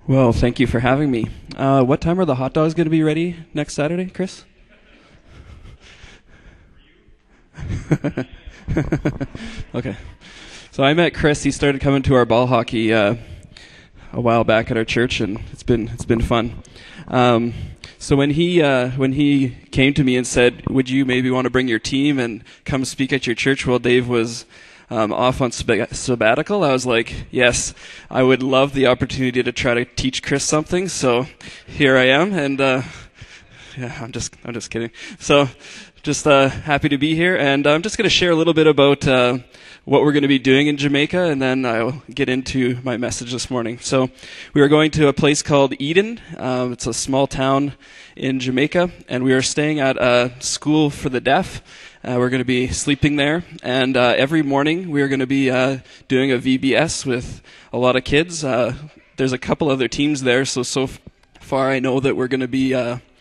Well, thank you for having me. What time are the hot dogs going to be ready next Saturday, Chris? Okay. So I met Chris. He started coming to our ball hockey a while back at our church, and it's been fun. So when he came to me and said, "Would you maybe want to bring your team and come speak at your church?" While Dave was off on sabbatical, I was like, yes, I would love the opportunity to try to teach Chris something. So here I am, and yeah, I'm just kidding. So just happy to be here, and I'm just going to share a little bit about what we're going to be doing in Jamaica, and then I'll get into my message this morning. So we are going to a place called Eden. It's a small town in Jamaica, and we are staying at a school for the deaf. We're going to be sleeping there, and every morning we are going to be doing a VBS with a lot of kids. There's a couple other teams there, so far I know that we're going to be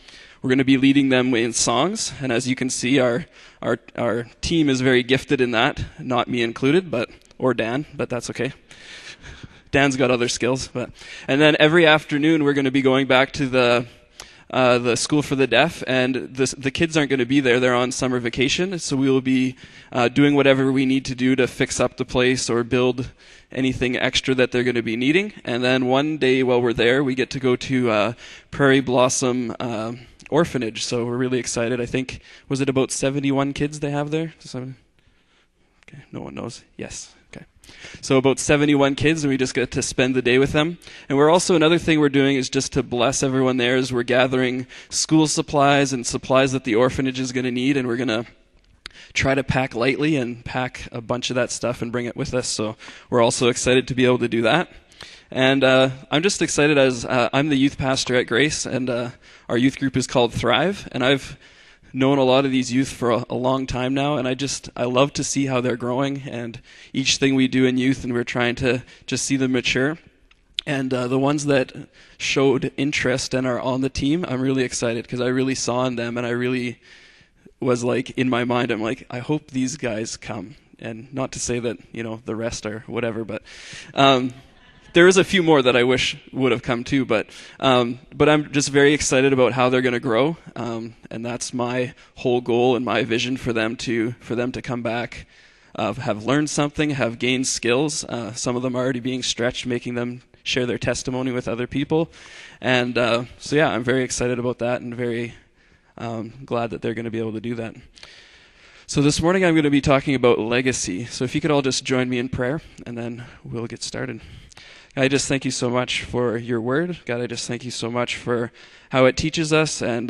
leading them in songs. And as you can see, our team is very gifted in that, not me included, or Dan, but that's okay. Dan's got other skills, and then every afternoon we're going to be going back to the school for the deaf, and the kids aren't going to be there. They're on summer vacation, so we will be doing whatever we need to do to fix up the place or build anything extra that they're going to be needing. And then one day while we're there, we get to go to Prairie Blossom Orphanage, so we're really excited. I think, was it about 71 kids they have there? Okay, no one knows. Yes. Okay. So about 71 kids, and we just get to spend the day with them. And we're also, another thing we're doing is just to bless everyone there, is we're gathering school supplies and supplies that the orphanage is going to need, and we're going to try to pack lightly and pack a bunch of that stuff and bring it with us. So we're also excited to be able to do that. And I'm just excited as I'm the youth pastor at Grace, and our youth group is called Thrive, and I've known a lot of these youth for a long time now, and I love to see how they're growing, and each thing we do in youth, and we're trying to just see them mature. And the ones that showed interest and are on the team, I'm really excited, because I really saw in them, and I really was like, in my mind, I'm like, I hope these guys come. And not to say that, the rest are whatever, but there is a few more that I wish would have come too, but I'm just very excited about how they're going to grow, and that's my whole goal and my vision for them to come back, have learned something, have gained skills. Some of them are already being stretched, making them share their testimony with other people, and so yeah, I'm very excited about that, and very glad that they're going to be able to do that. So this morning I'm going to be talking about legacy. So if you could all just join me in prayer, and then we'll get started. God, I just thank you so much for your word. God, I just thank you so much for how it teaches us, and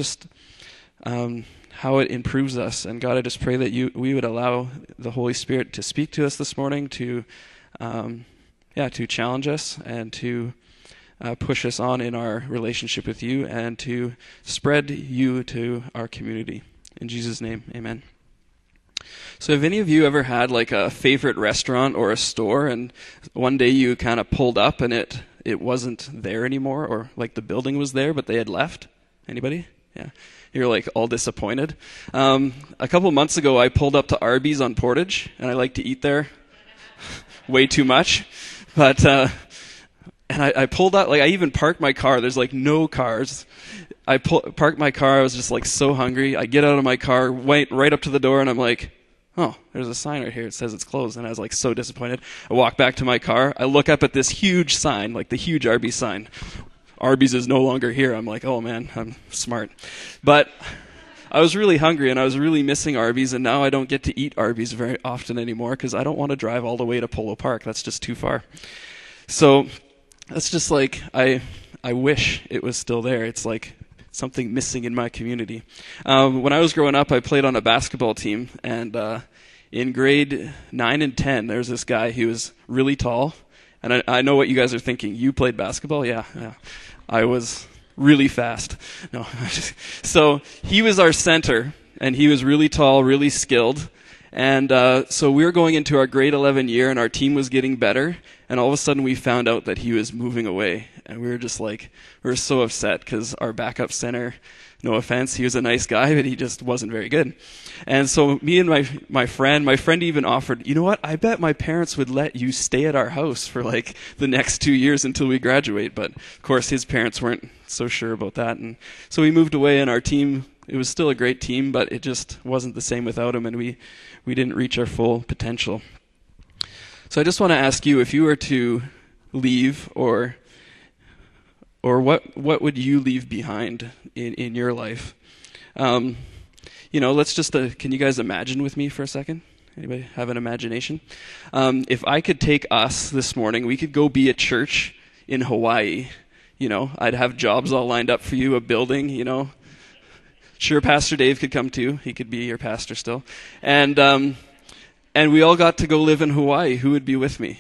how it improves us. And God, I just pray that we would allow the Holy Spirit to speak to us this morning, to challenge us, and to push us on in our relationship with you, and to spread you to our community. In Jesus' name, amen. So have any of you ever had like a favorite restaurant or a store, and one day you kind of pulled up and it wasn't there anymore, or like the building was there but they had left? Anybody? Yeah. You're like all disappointed. A couple months ago I pulled up to Arby's on Portage, and I like to eat there way too much. But and I pulled out, like I even parked my car. There's like no cars. I parked my car. I was just like so hungry. I get out of my car, went right up to the door, and I'm like, oh, there's a sign right here. It says it's closed. And I was like so disappointed. I walk back to my car. I look up at this huge sign, like the huge Arby's sign. Arby's is no longer here. I'm like, oh man, I'm smart. But I was really hungry, and I was really missing Arby's, and now I don't get to eat Arby's very often anymore because I don't want to drive all the way to Polo Park. That's just too far. So that's just like, I wish it was still there. It's like something missing in my community. When I was growing up, I played on a basketball team, and in grade 9 and 10, there's this guy. He was really tall, and I know what you guys are thinking. You played basketball? Yeah. I was really fast. No. So he was our center, and he was really tall, really skilled, And so we were going into our grade 11 year, and our team was getting better. And all of a sudden, we found out that he was moving away. And we were just like, we were so upset because our backup center, no offense, he was a nice guy, but he just wasn't very good. And so me and my friend even offered, you know what, I bet my parents would let you stay at our house for like the next 2 years until we graduate. But of course, his parents weren't so sure about that. And so we moved away, and our team, it was still a great team, but it just wasn't the same without him, and we didn't reach our full potential. So I just want to ask you, if you were to leave, or what would you leave behind in your life? Let's just, can you guys imagine with me for a second? Anybody have an imagination? If I could take us this morning, we could go be a church in Hawaii. I'd have jobs all lined up for you, a building, Sure, Pastor Dave could come too. He could be your pastor still. And we all got to go live in Hawaii. Who would be with me?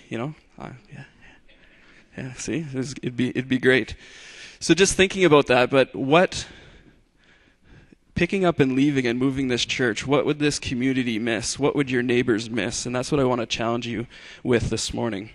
Yeah. See, it'd be great. So just thinking about that, but picking up and leaving and moving this church, what would this community miss? What would your neighbors miss? And that's what I want to challenge you with this morning.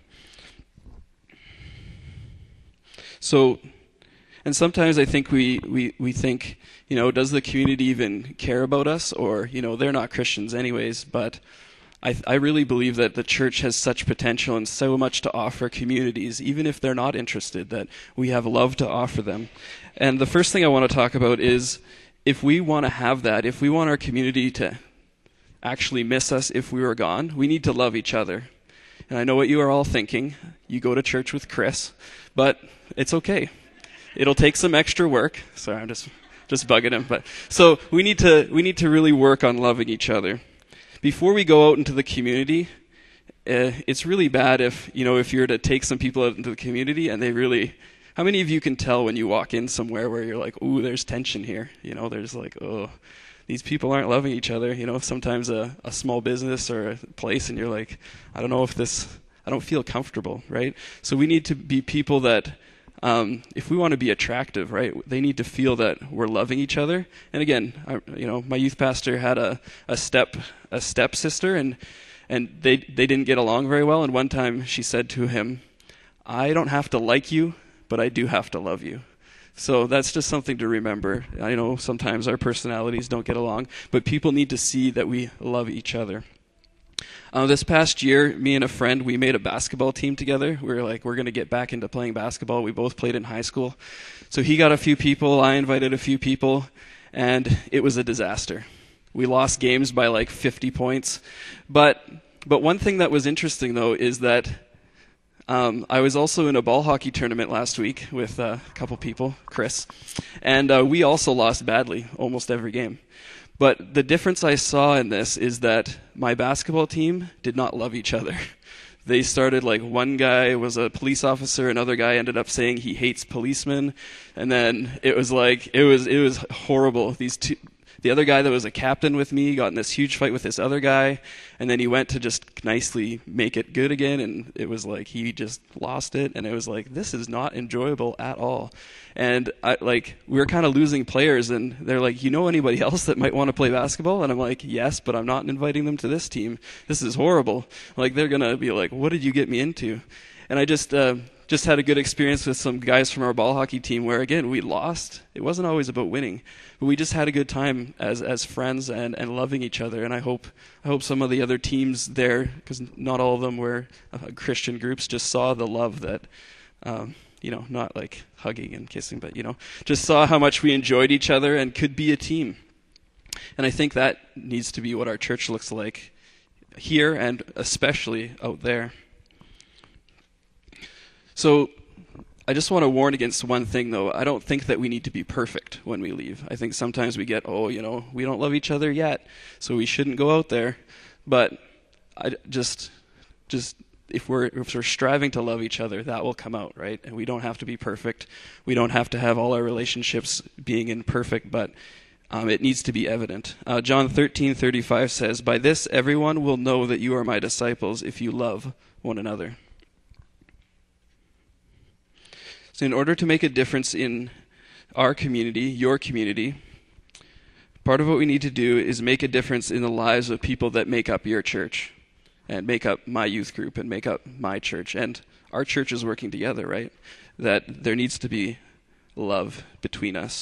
So, and sometimes I think we think, does the community even care about us? Or, they're not Christians anyways, but I really believe that the church has such potential and so much to offer communities, even if they're not interested, that we have love to offer them. And the first thing I want to talk about is, if we want to have that, if we want our community to actually miss us if we were gone, we need to love each other. And I know what you are all thinking. You go to church with Chris, but it's okay. It'll take some extra work. Sorry, I'm just bugging him. But so we need to really work on loving each other. Before we go out into the community, it's really bad if you're to take some people out into the community and they really, how many of you can tell when you walk in somewhere where you're like, ooh, there's tension here. There's like, oh, these people aren't loving each other. Sometimes a small business or a place, and you're like, I don't know if I don't feel comfortable, right? So we need to be people that, if we want to be attractive, right, they need to feel that we're loving each other. And again, my youth pastor had a stepsister, and they didn't get along very well. And one time she said to him, I don't have to like you, but I do have to love you. So that's just something to remember. I know sometimes our personalities don't get along, but people need to see that we love each other. This past year, me and a friend, we made a basketball team together. We were like, we're going to get back into playing basketball. We both played in high school. So he got a few people, I invited a few people, and it was a disaster. We lost games by like 50 points. But one thing that was interesting, though, is that I was also in a ball hockey tournament last week with a couple people, Chris, and we also lost badly almost every game. But the difference I saw in this is that my basketball team did not love each other. They started like, one guy was a police officer, another guy ended up saying he hates policemen, and then it was horrible. The other guy that was a captain with me got in this huge fight with this other guy, and then he went to just nicely make it good again, and it was like he just lost it, and it was like, this is not enjoyable at all. And we were kind of losing players, and they're like, anybody else that might want to play basketball? And I'm like, yes, but I'm not inviting them to this team. This is horrible. Like, they're going to be like, what did you get me into? And I just had a good experience with some guys from our ball hockey team where, again, we lost. It wasn't always about winning, but we just had a good time as friends and loving each other. And I hope some of the other teams there, because not all of them were Christian groups, just saw the love that, not like hugging and kissing, but, just saw how much we enjoyed each other and could be a team. And I think that needs to be what our church looks like here and especially out there. So I just want to warn against one thing, though. I don't think that we need to be perfect when we leave. I think sometimes we get, we don't love each other yet, so we shouldn't go out there. But I just if we're striving to love each other, that will come out, right? And we don't have to be perfect. We don't have to have all our relationships being imperfect, but it needs to be evident. John 13:35 says, "By this everyone will know that you are my disciples if you love one another." So in order to make a difference in our community, your community, part of what we need to do is make a difference in the lives of people that make up your church and make up my youth group and make up my church. And our church is working together, right? That there needs to be love between us.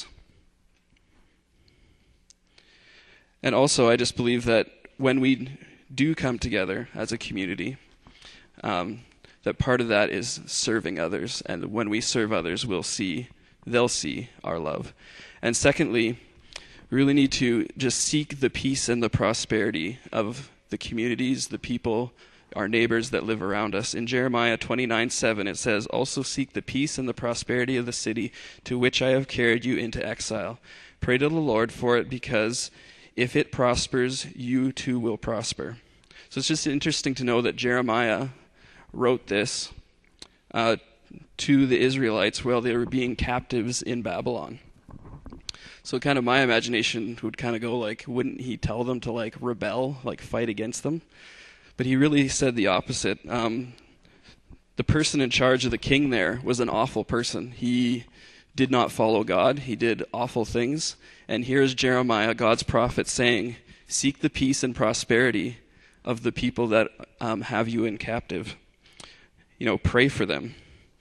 And also, I just believe that when we do come together as a community, that part of that is serving others. And when we serve others, they'll see our love. And secondly, we really need to just seek the peace and the prosperity of the communities, the people, our neighbors that live around us. In Jeremiah 29:7, it says, "Also seek the peace and the prosperity of the city to which I have carried you into exile. Pray to the Lord for it, because if it prospers, you too will prosper." So it's just interesting to know that Jeremiah wrote this to the Israelites while they were being captives in Babylon. So kind of my imagination would kind of go like, wouldn't he tell them to like rebel, like fight against them? But he really said the opposite. The person in charge of the king there was an awful person. He did not follow God. He did awful things. And here's Jeremiah, God's prophet, saying, seek the peace and prosperity of the people that have you in captive. Pray for them.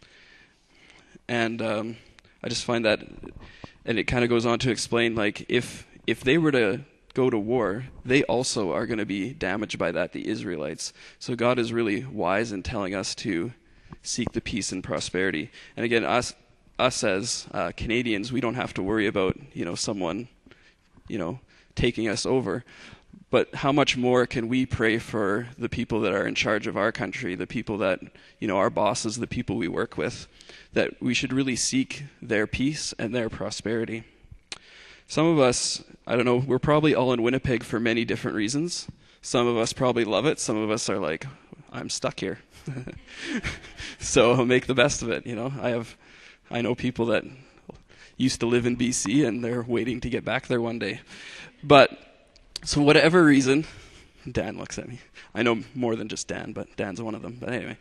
And I just find that, and it kind of goes on to explain, like, if they were to go to war, they also are going to be damaged by that, the Israelites. So God is really wise in telling us to seek the peace and prosperity. And again, us as Canadians, we don't have to worry about, someone, taking us over. But how much more can we pray for the people that are in charge of our country, the people that, our bosses, the people we work with, that we should really seek their peace and their prosperity. Some of us, I don't know, we're probably all in Winnipeg for many different reasons. Some of us probably love it. Some of us are like, I'm stuck here. So I'll make the best of it. I know people that used to live in BC and they're waiting to get back there one day. But so whatever reason, Dan looks at me. I know more than just Dan, but Dan's one of them. But anyway.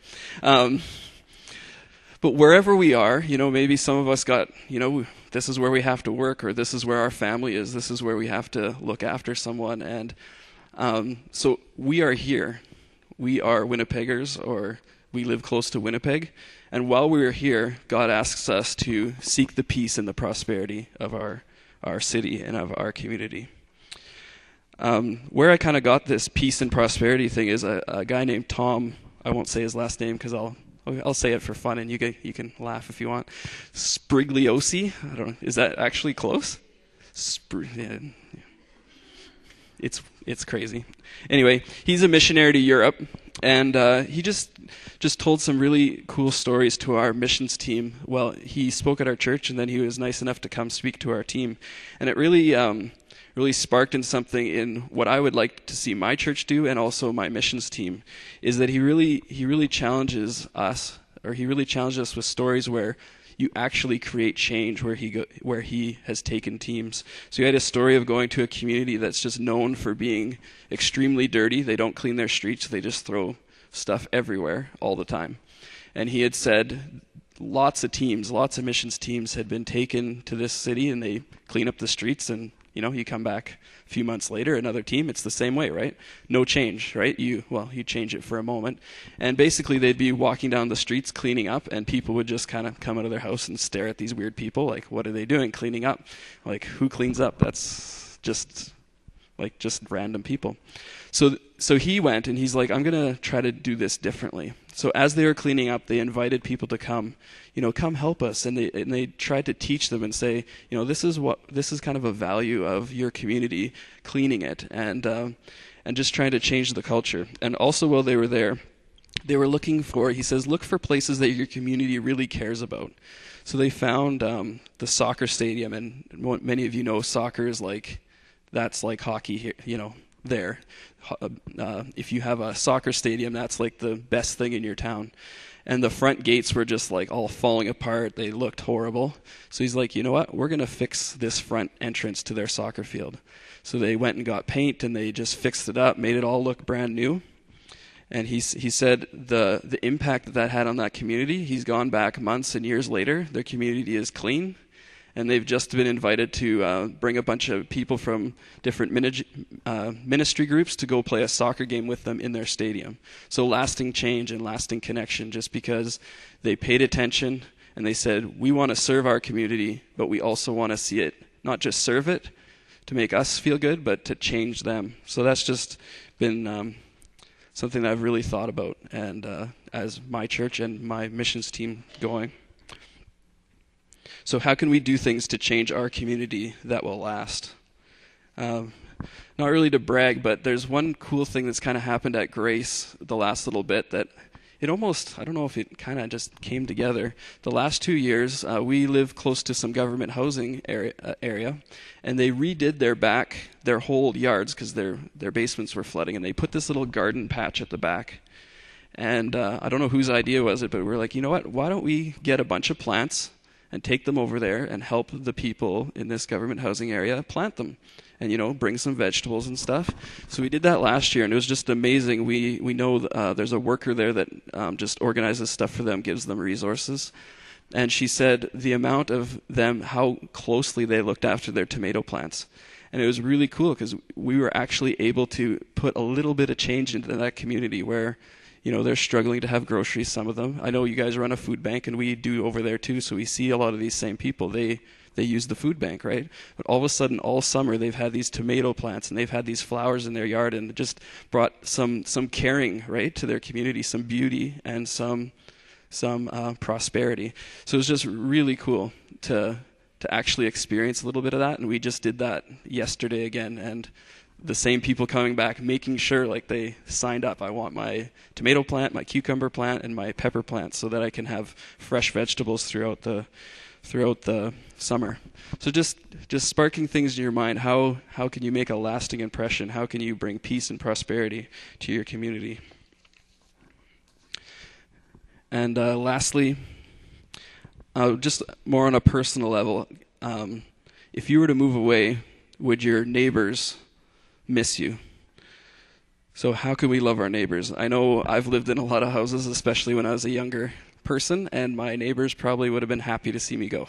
But wherever we are, maybe some of us got, this is where we have to work, or this is where our family is, this is where we have to look after someone. And so we are here. We are Winnipeggers, or we live close to Winnipeg. And while we are here, God asks us to seek the peace and the prosperity of our city and of our community. Where I kind of got this peace and prosperity thing is a guy named Tom. I won't say his last name because I'll say it for fun, and you can laugh if you want. Sprigliosi. I don't know. Is that actually close? Yeah. It's crazy. Anyway, he's a missionary to Europe, and he just told some really cool stories to our missions team. Well, he spoke at our church, and then he was nice enough to come speak to our team, and it really sparked in something in what I would like to see my church do, and also my missions team, is that he really challenges us, or he really challenges us with stories where you actually create change where he has taken teams. So he had a story of going to a community that's just known for being extremely dirty. They don't clean their streets. They just throw stuff everywhere all the time. And he had said lots of missions teams had been taken to this city, and they clean up the streets, and you come back a few months later, another team, it's the same way, right? No change, right? You change it for a moment. And basically they'd be walking down the streets cleaning up, and people would just kind of come out of their house and stare at these weird people, like, what are they doing cleaning up? Like, who cleans up? That's just random people. So he went, and he's like, I'm going to try to do this differently. So as they were cleaning up, they invited people to come help us, and they tried to teach them and say, this is kind of a value of your community, cleaning it, and just trying to change the culture. And also while they were there, they were looking for, he says, look for places that your community really cares about. So they found the soccer stadium, and many of you know soccer is that's like hockey here, there. If you have a soccer stadium, that's like the best thing in your town. And the front gates were just like all falling apart. They looked horrible. So he's like, you know what? We're going to fix this front entrance to their soccer field. So they went and got paint, and they just fixed it up, made it all look brand new. And he said the impact that had on that community, he's gone back months and years later, their community is clean, and they've just been invited to bring a bunch of people from different ministry groups to go play a soccer game with them in their stadium. So lasting change and lasting connection, just because they paid attention and they said, we want to serve our community, but we also want to see it, not just serve it to make us feel good, but to change them. So that's just been something that I've really thought about, and as my church and my missions team going. So how can we do things to change our community that will last? Not really to brag, but there's one cool thing that's kind of happened at Grace the last little bit that it almost, I don't know if it kind of just came together. The last 2 years, we live close to some government housing area, and they redid their whole yards because their basements were flooding, and they put this little garden patch at the back. And I don't know whose idea was it, but we were like, you know what, why don't we get a bunch of plants and take them over there and help the people in this government housing area plant them and, bring some vegetables and stuff. So we did that last year, and it was just amazing. We know there's a worker there that just organizes stuff for them, gives them resources. And she said the amount of them, how closely they looked after their tomato plants. And it was really cool because we were actually able to put a little bit of change into that community where they're struggling to have groceries, some of them. I know you guys run a food bank, and we do over there too, so we see a lot of these same people. They use the food bank, right? But all of a sudden, all summer, they've had these tomato plants, and they've had these flowers in their yard, and it just brought some caring, right, to their community, some beauty and some prosperity. So it was just really cool to actually experience a little bit of that, and we just did that yesterday again, and the same people coming back, making sure like they signed up. I want my tomato plant, my cucumber plant, and my pepper plant so that I can have fresh vegetables throughout the summer. So just sparking things in your mind. How can you make a lasting impression? How can you bring peace and prosperity to your community? And lastly, just more on a personal level, if you were to move away, would your neighbors miss you? So how can we love our neighbors? I know I've lived in a lot of houses, especially when I was a younger person, and my neighbors probably would have been happy to see me go.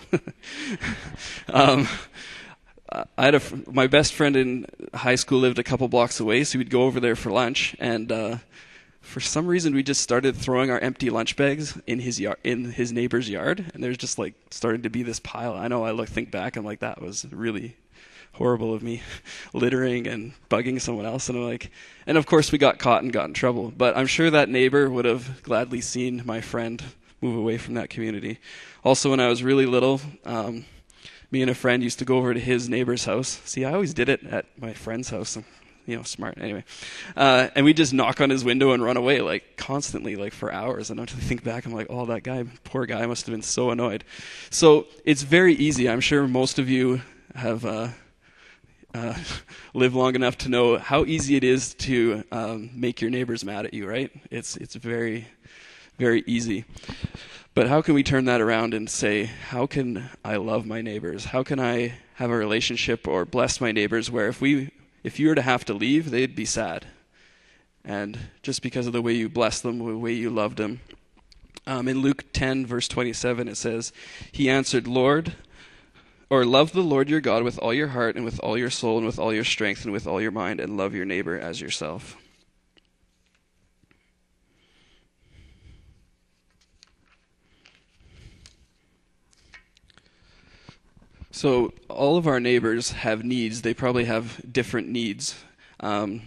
I had my best friend in high school lived a couple blocks away, so we'd go over there for lunch, and for some reason we just started throwing our empty lunch bags in his neighbor's yard, and there's just like starting to be this pile. I know think back, I'm like, that was really horrible of me, littering and bugging someone else, and of course we got caught and got in trouble. But I'm sure that neighbor would have gladly seen my friend move away from that community. Also, when I was really little, me and a friend used to go over to his neighbor's house. See, I always did it at my friend's house. I'm, smart. Anyway, and we just knock on his window and run away, constantly, for hours. And I think back, I'm like, oh, that guy, poor guy, must have been so annoyed. So it's very easy. I'm sure most of you have lived long enough to know how easy it is to make your neighbors mad at you, right? It's very, very easy. But how can we turn that around and say, how can I love my neighbors? How can I have a relationship or bless my neighbors where if you were to have to leave, they'd be sad. And just because of the way you blessed them, the way you loved them. In Luke 10, verse 27, it says, he answered, love the Lord your God with all your heart and with all your soul and with all your strength and with all your mind, and love your neighbor as yourself. So all of our neighbors have needs. They probably have different needs. So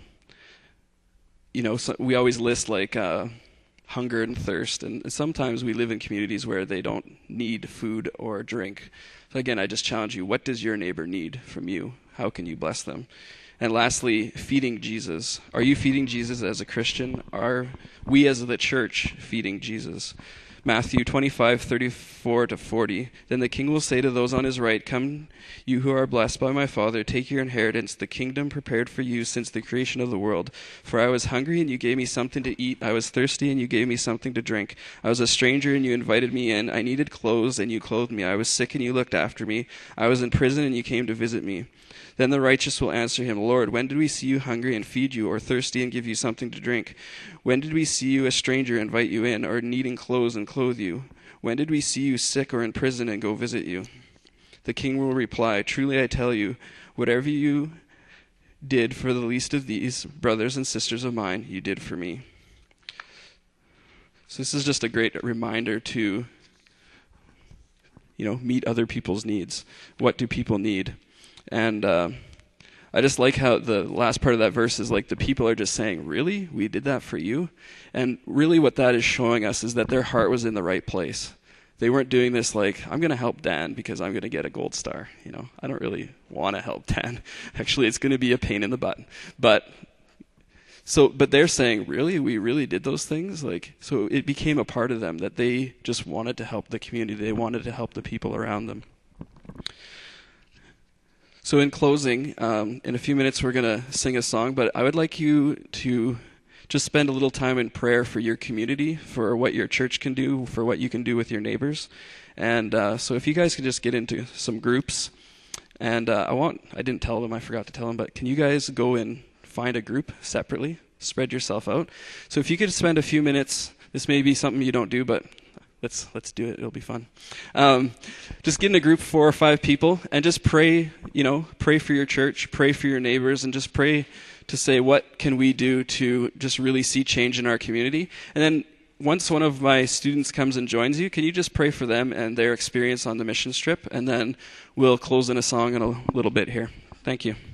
we always list hunger and thirst, and sometimes we live in communities where they don't need food or drink. So again, I just challenge you, what does your neighbor need from you? How can you bless them? And lastly, feeding Jesus. Are you feeding Jesus as a Christian? Are we as the church feeding Jesus? Matthew 25:34-40. Then the king will say to those on his right, come, you who are blessed by my Father, take your inheritance, the kingdom prepared for you since the creation of the world. For I was hungry, and you gave me something to eat. I was thirsty, and you gave me something to drink. I was a stranger, and you invited me in. I needed clothes, and you clothed me. I was sick, and you looked after me. I was in prison, and you came to visit me. Then the righteous will answer him, Lord, when did we see you hungry and feed you, or thirsty and give you something to drink? When did we see you a stranger and invite you in, or needing clothes and clothe you? When did we see you sick or in prison and go visit you? The king will reply, 'Truly I tell you, whatever you did for the least of these brothers and sisters of mine, you did for me.'" So this is just a great reminder to, meet other people's needs. What do people need? And I just like how the last part of that verse is like the people are just saying, "Really? We did that for you?" And really what that is showing us is that their heart was in the right place. They weren't doing this like, "I'm going to help Dan because I'm going to get a gold star." I don't really want to help Dan. Actually, it's going to be a pain in the butt. But they're saying, "Really? We really did those things?" So it became a part of them that they just wanted to help the community. They wanted to help the people around them. So in closing, in a few minutes we're going to sing a song, but I would like you to just spend a little time in prayer for your community, for what your church can do, for what you can do with your neighbors. And so if you guys can just get into some groups. And I didn't tell them, I forgot to tell them, but can you guys go and find a group separately? Spread yourself out. So if you could spend a few minutes, this may be something you don't do, but let's do it. It'll be fun. Just get in a group of 4 or 5 people and just pray, pray for your church, pray for your neighbors, and just pray to say, what can we do to just really see change in our community? And then once one of my students comes and joins you, can you just pray for them and their experience on the mission trip? And then we'll close in a song in a little bit here. Thank you.